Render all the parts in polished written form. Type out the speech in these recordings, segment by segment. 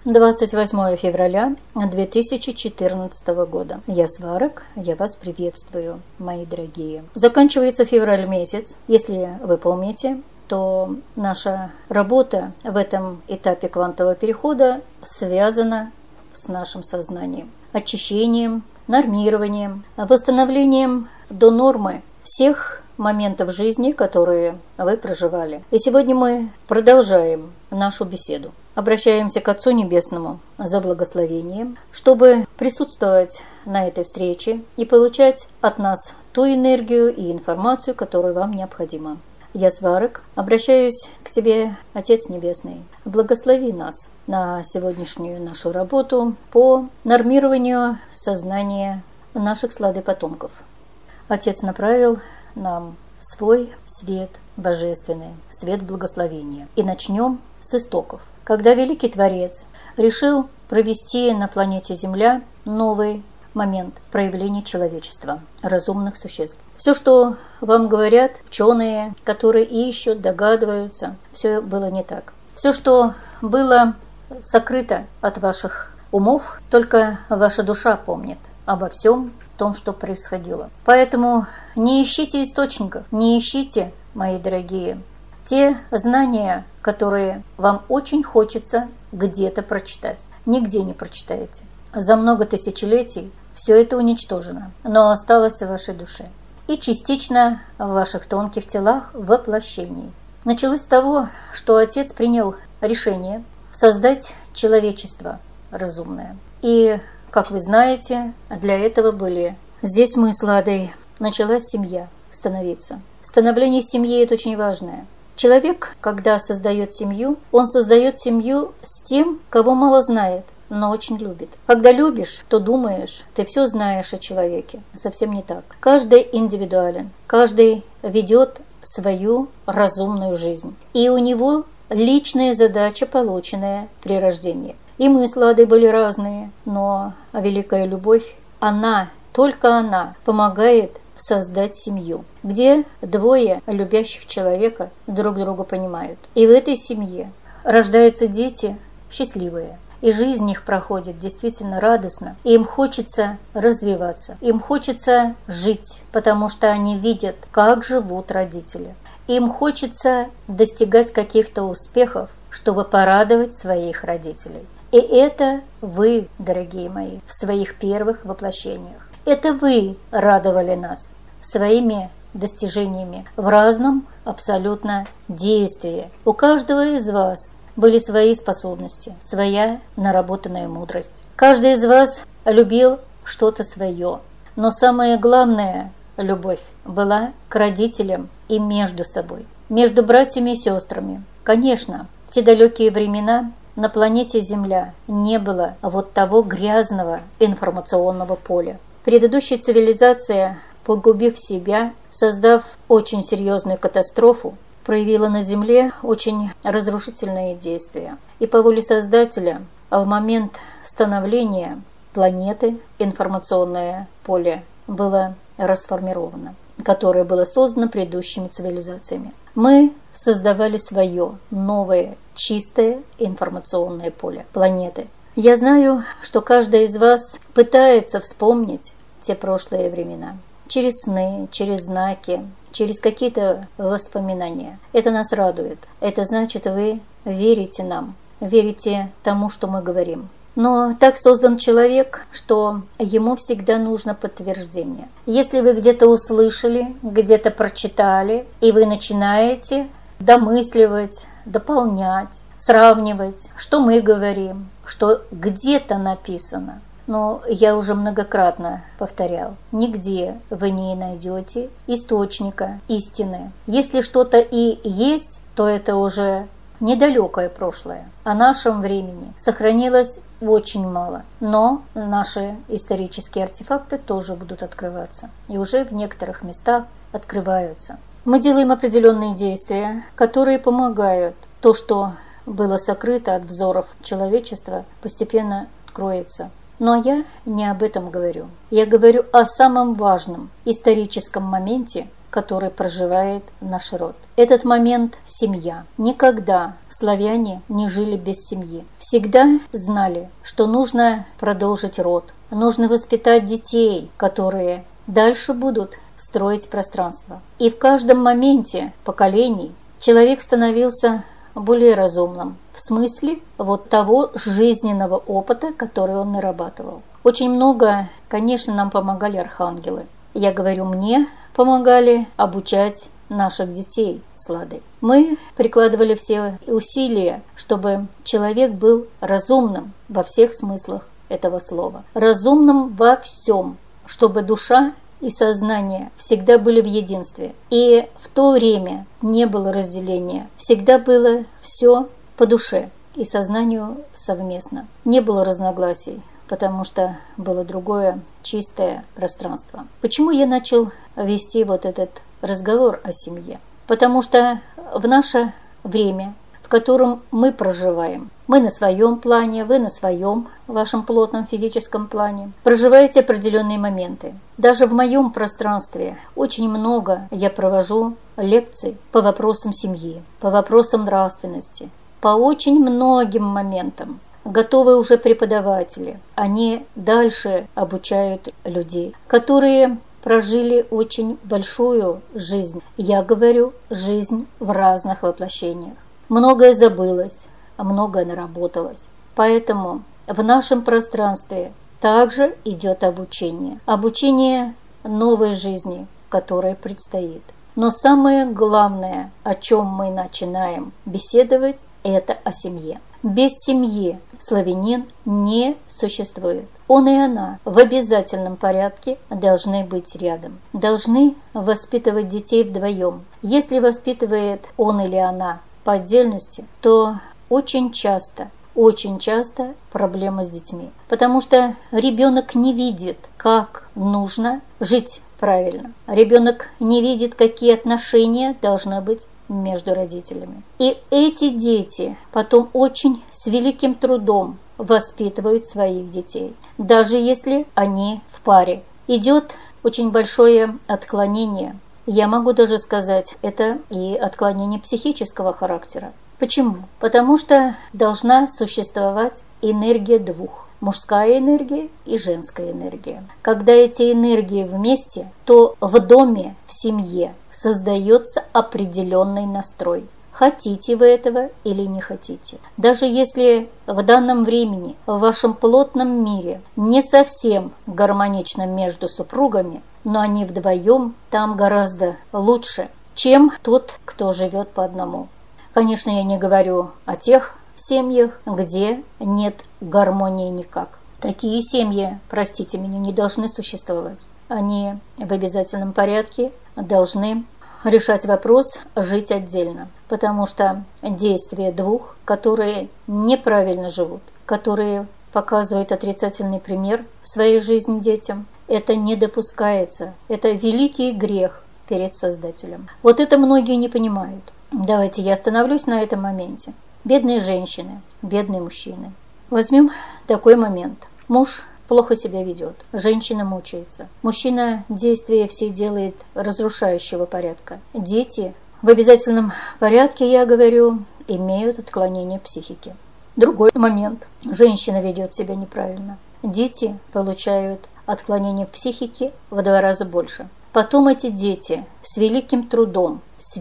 28 февраля 2014 года. Я Сварог, я вас приветствую, мои дорогие. Заканчивается февраль месяц. Если вы помните, то наша работа в этом этапе квантового перехода связана с нашим сознанием, очищением, нормированием, восстановлением до нормы всех моментов жизни, которые вы проживали. И сегодня мы продолжаем нашу беседу. Обращаемся к Отцу Небесному за благословением, чтобы присутствовать на этой встрече и получать от нас ту энергию и информацию, которую вам необходима. Я, Сварог, обращаюсь к Тебе, Отец Небесный. Благослови нас на сегодняшнюю нашу работу по нормированию сознания наших сладопотомков. Отец направил нам свой свет божественный, свет благословения. И начнем с истоков. Когда Великий Творец решил провести на планете Земля новый момент проявления человечества, разумных существ. Все, что вам говорят ученые, которые ищут, догадываются, все было не так. Все, что было сокрыто от ваших умов, только ваша душа помнит обо всем том, что происходило. Поэтому не ищите источников, не ищите, мои дорогие, те знания, которые вам очень хочется где-то прочитать. Нигде не прочитаете. За много тысячелетий все это уничтожено, но осталось в вашей душе. И частично в ваших тонких телах воплощений. Началось с того, что Отец принял решение создать человечество разумное. И, как вы знаете, для этого были здесь мы с Ладой. Началась семья становиться. Становление семьи – это очень важное. Человек, когда создает семью, он создает семью с тем, кого мало знает, но очень любит. Когда любишь, то думаешь, ты все знаешь о человеке. Совсем не так. Каждый индивидуален, каждый ведет свою разумную жизнь. И у него личная задача, полученная при рождении. И мы с Ладой были разные, но великая любовь, только она помогает создать семью, где двое любящих человека друг друга понимают. И в этой семье рождаются дети счастливые. И жизнь их проходит действительно радостно. И им хочется развиваться, им хочется жить, потому что они видят, как живут родители. Им хочется достигать каких-то успехов, чтобы порадовать своих родителей. И это вы, дорогие мои, в своих первых воплощениях. Это вы радовали нас своими достижениями в разном абсолютно действии. У каждого из вас были свои способности, своя наработанная мудрость. Каждый из вас любил что-то свое. Но самое главное, любовь была к родителям и между собой, между братьями и сестрами. Конечно, в те далекие времена на планете Земля не было вот того грязного информационного поля. Предыдущая цивилизация, погубив себя, создав очень серьезную катастрофу, проявила на Земле очень разрушительные действия. И по воле Создателя в момент становления планеты информационное поле было расформировано, которое было создано предыдущими цивилизациями. Мы создавали свое новое, чистое информационное поле планеты. Я знаю, что каждый из вас пытается вспомнить те прошлые времена. Через сны, через знаки, через какие-то воспоминания. Это нас радует. Это значит, вы верите нам, верите тому, что мы говорим. Но так создан человек, что ему всегда нужно подтверждение. Если вы где-то услышали, где-то прочитали, и вы начинаете домысливать, дополнять, сравнивать, что мы говорим, что где-то написано. Но я уже многократно повторял, нигде вы не найдете источника истины. Если что-то и есть, то это уже недалекое прошлое. О нашем времени сохранилось очень мало. Но наши исторические артефакты тоже будут открываться. И уже в некоторых местах открываются. Мы делаем определенные действия, которые помогают. То, что было сокрыто от взоров человечества, постепенно откроется. Но я не об этом говорю. Я говорю о самом важном историческом моменте, который проживает наш род. Этот момент – семья. Никогда славяне не жили без семьи. Всегда знали, что нужно продолжить род, нужно воспитать детей, которые дальше будут строить пространство. И в каждом моменте поколений человек становился более разумным, в смысле вот того жизненного опыта, который он нарабатывал. Очень много, конечно, нам помогали архангелы. Я говорю, мне помогали обучать наших детей с Ладой. Мы прикладывали все усилия, чтобы человек был разумным во всех смыслах этого слова. Разумным во всем, чтобы душа и сознание всегда были в единстве. И в то время не было разделения. Всегда было все по душе и сознанию совместно. Не было разногласий, потому что было другое чистое пространство. Почему я начал вести вот этот разговор о семье? Потому что в наше время, в котором мы проживаем, мы на своем плане, вы на своем, вашем плотном физическом плане, проживаете определенные моменты. Даже в моем пространстве очень много я провожу лекций по вопросам семьи, по вопросам нравственности, по очень многим моментам. Готовы уже преподаватели. Они дальше обучают людей, которые прожили очень большую жизнь. Я говорю, жизнь в разных воплощениях. Многое забылось, а многое наработалось. Поэтому в нашем пространстве также идет обучение. Обучение новой жизни, которая предстоит. Но самое главное, о чем мы начинаем беседовать, это о семье. Без семьи славянин не существует. Он и она в обязательном порядке должны быть рядом. Должны воспитывать детей вдвоем. Если воспитывает он или она по отдельности, то очень часто проблема с детьми. Потому что ребенок не видит, как нужно жить правильно. Ребенок не видит, какие отношения должны быть между родителями. И эти дети потом очень с великим трудом воспитывают своих детей, даже если они в паре. Идет очень большое отклонение. Я могу даже сказать, это и отклонение психического характера. Почему? Потому что должна существовать энергия двух. Мужская энергия и женская энергия. Когда эти энергии вместе, то в доме, в семье создается определенный настрой. Хотите вы этого или не хотите. Даже если в данном времени, в вашем плотном мире не совсем гармонично между супругами, но они вдвоем, там гораздо лучше, чем тот, кто живет по одному. Конечно, я не говорю о тех семьях, где нет гармонии никак. Такие семьи, простите меня, не должны существовать. Они в обязательном порядке должны решать вопрос жить отдельно. Потому что действия двух, которые неправильно живут, которые показывают отрицательный пример в своей жизни детям, это не допускается. Это великий грех перед Создателем. Вот это многие не понимают. Давайте я остановлюсь на этом моменте. Бедные женщины, бедные мужчины. Возьмем такой момент. Муж плохо себя ведет, женщина мучается. Мужчина действия все делает разрушающего порядка. Дети в обязательном порядке, я говорю, имеют отклонение психики. Другой момент. Женщина ведет себя неправильно. Дети получают отклонение в психике в 2 раза больше. Потом эти дети с великим трудом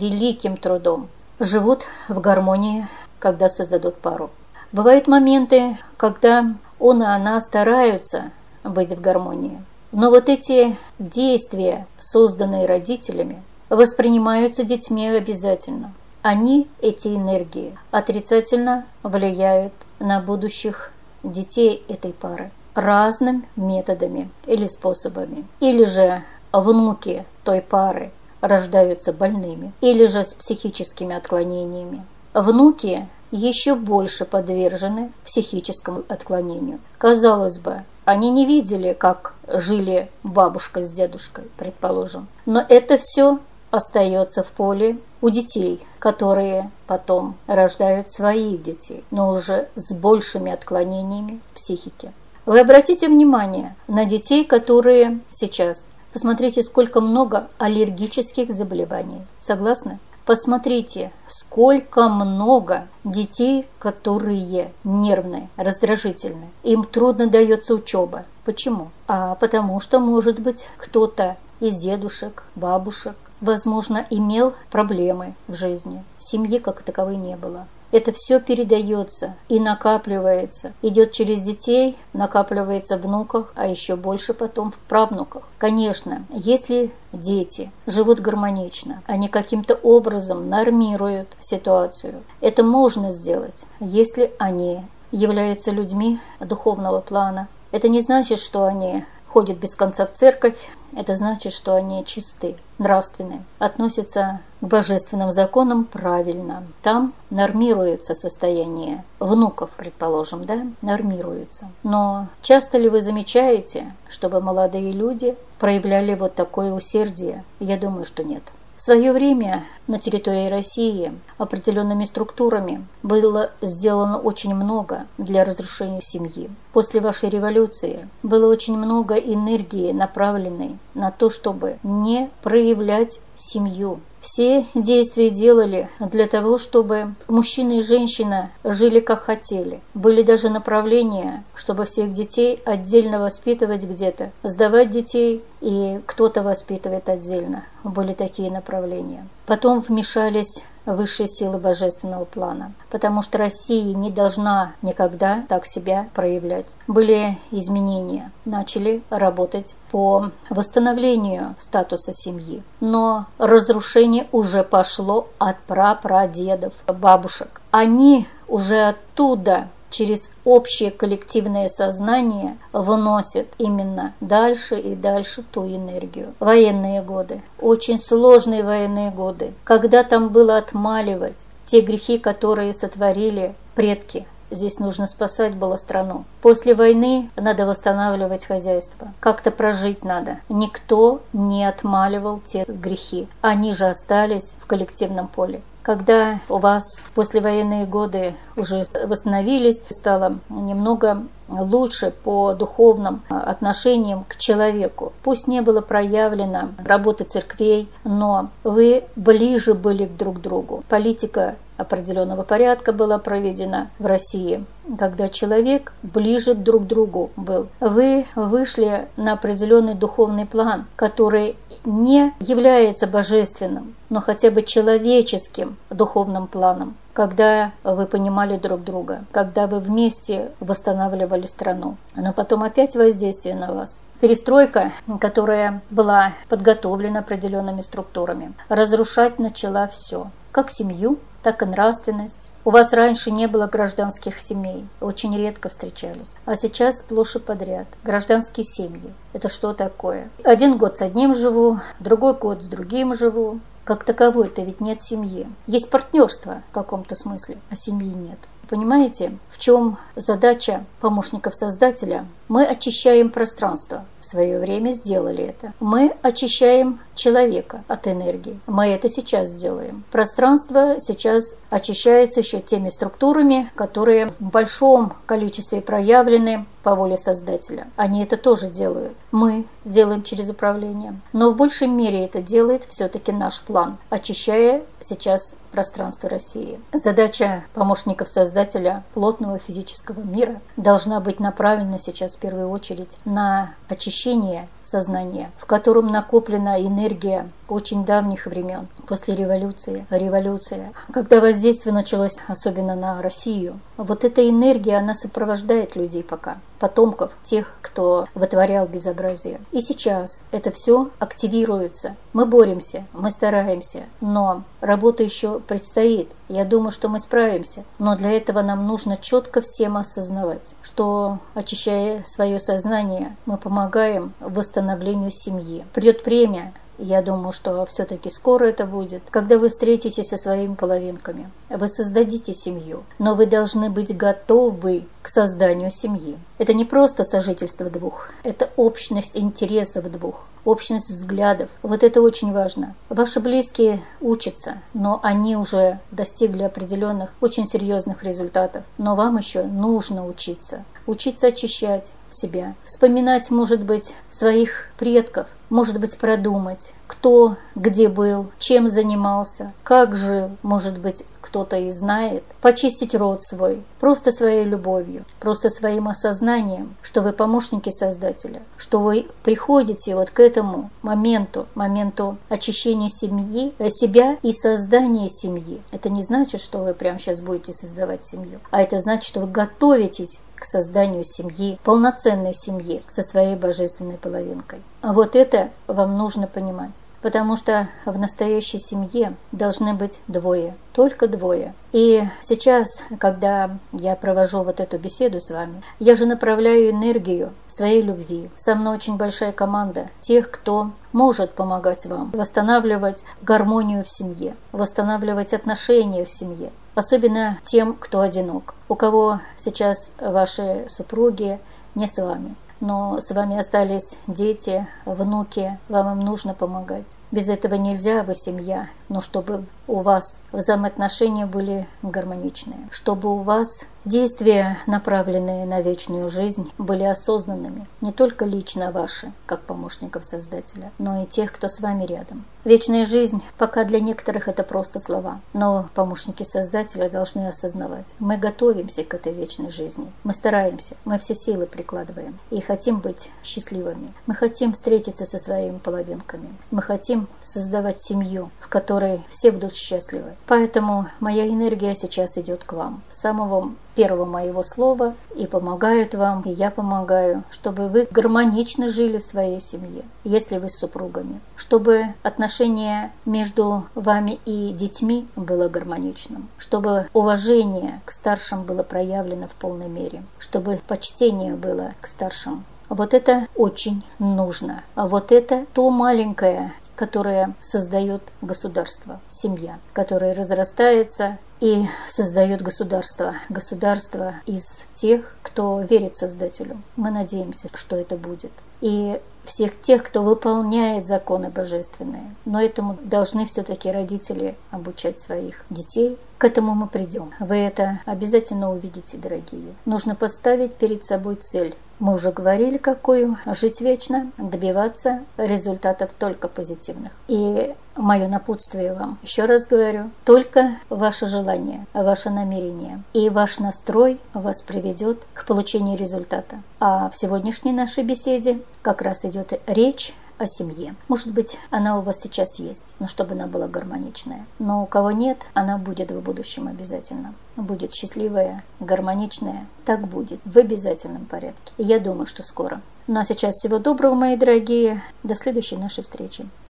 живут в гармонии, когда создадут пару. Бывают моменты, когда он и она стараются быть в гармонии. Но вот эти действия, созданные родителями, воспринимаются детьми обязательно. Они, эти энергии, отрицательно влияют на будущих детей этой пары разными методами или способами. Или же внуки той пары рождаются больными, или же с психическими отклонениями. Внуки еще больше подвержены психическому отклонению. Казалось бы, они не видели, как жили бабушка с дедушкой, предположим. Но это все остается в поле у детей, которые потом рождают своих детей, но уже с большими отклонениями в психике. Вы обратите внимание на детей, которые сейчас Посмотрите, сколько много аллергических заболеваний. Согласны? Посмотрите, сколько много детей, которые нервные, раздражительные. Им трудно дается учеба. Почему? Потому что, может быть, кто-то из дедушек, бабушек, возможно, имел проблемы в жизни. Семьи как таковой не было. Это все передается и накапливается. Идет через детей, накапливается в внуках, а еще больше потом в правнуках. Конечно, если дети живут гармонично, они каким-то образом нормируют ситуацию, это можно сделать, если они являются людьми духовного плана. Это не значит, что они ходят без конца в церковь, это значит, что они чисты, нравственны, относятся к божественным законам правильно. Там нормируется состояние внуков, предположим, да, нормируется. Но часто ли вы замечаете, чтобы молодые люди проявляли вот такое усердие? Я думаю, что нет. В свое время на территории России определенными структурами было сделано очень много для разрушения семьи. После вашей революции было очень много энергии, направленной на то, чтобы не проявлять семью. Все действия делали для того, чтобы мужчина и женщина жили как хотели. Были даже направления, чтобы всех детей отдельно воспитывать где-то, сдавать детей, и кто-то воспитывает отдельно. Были такие направления. Потом вмешались высшие силы божественного плана, потому что Россия не должна никогда так себя проявлять. Были изменения, начали работать по восстановлению статуса семьи, но разрушение уже пошло от прапрадедов, бабушек. Они уже оттуда через общее коллективное сознание выносят именно дальше и дальше ту энергию. Военные годы, очень сложные военные годы, когда там было отмаливать те грехи, которые сотворили предки. Здесь нужно спасать было страну. После войны надо восстанавливать хозяйство. Как-то прожить надо. Никто не отмаливал те грехи. Они же остались в коллективном поле. Когда у вас послевоенные годы уже восстановились, стало немного лучше по духовным отношениям к человеку. Пусть не было проявлено работы церквей, но вы ближе были друг к другу. Политика определенного порядка была проведена в России, когда человек ближе друг к другу был. Вы вышли на определенный духовный план, который не является божественным, но хотя бы человеческим духовным планом, когда вы понимали друг друга, когда вы вместе восстанавливали страну. Но потом опять воздействие на вас. Перестройка, которая была подготовлена определенными структурами, разрушать начала все, как семью, так и нравственность. У вас раньше не было гражданских семей, очень редко встречались. А сейчас сплошь и подряд. Гражданские семьи. Это что такое? Один год с одним живу, другой год с другим живу. Как таковой-то ведь нет семьи. Есть партнерство в каком-то смысле, а семьи нет. Понимаете, в чем задача помощников Создателя? Мы очищаем пространство. В свое время сделали это. Мы очищаем человека от энергии. Мы это сейчас делаем. Пространство сейчас очищается еще теми структурами, которые в большом количестве проявлены по воле Создателя. Они это тоже делают. Мы делаем через управление. Но в большей мере это делает все-таки наш план, очищая сейчас пространство России. Задача помощников Создателя плотного физического мира должна быть направлена сейчас в первую очередь на очищение сознания, в котором накоплена энергия очень давних времен, после революции. Революция, когда воздействие началось особенно на Россию, вот эта энергия, она сопровождает людей пока, потомков тех, кто вытворял безобразие. И сейчас это все активируется. Мы боремся, мы стараемся, но работа еще предстоит. Я думаю, что мы справимся, но для этого нам нужно четко всем осознавать, что, очищая свое сознание, мы помогаем восстановлению семьи. Придет время, я думаю, что все-таки скоро это будет, когда вы встретитесь со своими половинками. Вы создадите семью, но вы должны быть готовы к созданию семьи. Это не просто сожительство двух, это общность интересов двух, общность взглядов. Вот это очень важно. Ваши близкие учатся, но они уже достигли определенных очень серьезных результатов. Но вам еще нужно учиться. Учиться очищать себя. Вспоминать, может быть, своих предков, может быть, продумать, кто где был, чем занимался, как жил, может быть, кто-то и знает, почистить род свой, просто своей любовью, просто своим осознанием, что вы помощники Создателя, что вы приходите вот к этому моменту очищения себя и создания семьи. Это не значит, что вы прямо сейчас будете создавать семью, а это значит, что вы готовитесь к созданию семьи, полноценной семьи со своей божественной половинкой. А вот это вам нужно понимать. Потому что в настоящей семье должны быть двое, только двое. И сейчас, когда я провожу вот эту беседу с вами, я же направляю энергию своей любви. Со мной очень большая команда тех, кто может помогать вам восстанавливать гармонию в семье, восстанавливать отношения в семье. Особенно тем, кто одинок, у кого сейчас ваши супруги не с вами. Но с вами остались дети, внуки, вам им нужно помогать. Без этого нельзя, вы семья, но чтобы у вас взаимоотношения были гармоничные, чтобы у вас действия, направленные на вечную жизнь, были осознанными, не только лично ваши, как помощников Создателя, но и тех, кто с вами рядом. Вечная жизнь, пока для некоторых это просто слова, но помощники Создателя должны осознавать. Мы готовимся к этой вечной жизни, мы стараемся, мы все силы прикладываем и хотим быть счастливыми. Мы хотим встретиться со своими половинками, мы хотим создавать семью, в которой все будут счастливы. Поэтому моя энергия сейчас идет к вам. С самого первого моего слова и помогают вам, и я помогаю, чтобы вы гармонично жили в своей семье, если вы с супругами, чтобы отношение между вами и детьми было гармоничным, чтобы уважение к старшим было проявлено в полной мере, чтобы почтение было к старшим. Вот это очень нужно. А вот это то маленькое, которое создает государство, семья, которая разрастается и создает государство. Государство из тех, кто верит Создателю. Мы надеемся, что это будет. И всех тех, кто выполняет законы божественные. Но этому должны все-таки родители обучать своих детей. К этому мы придем. Вы это обязательно увидите, дорогие. Нужно поставить перед собой цель. Мы уже говорили, какую. Жить вечно, добиваться результатов только позитивных. И мое напутствие вам, еще раз говорю, только ваше желание, ваше намерение и ваш настрой вас приведет к получению результата. А в сегодняшней нашей беседе как раз идет речь о семье. Может быть, она у вас сейчас есть, но чтобы она была гармоничная. Но у кого нет, она будет в будущем обязательно. Будет счастливая, гармоничная. Так будет, в обязательном порядке. И я думаю, что скоро. Ну а сейчас всего доброго, мои дорогие. До следующей нашей встречи.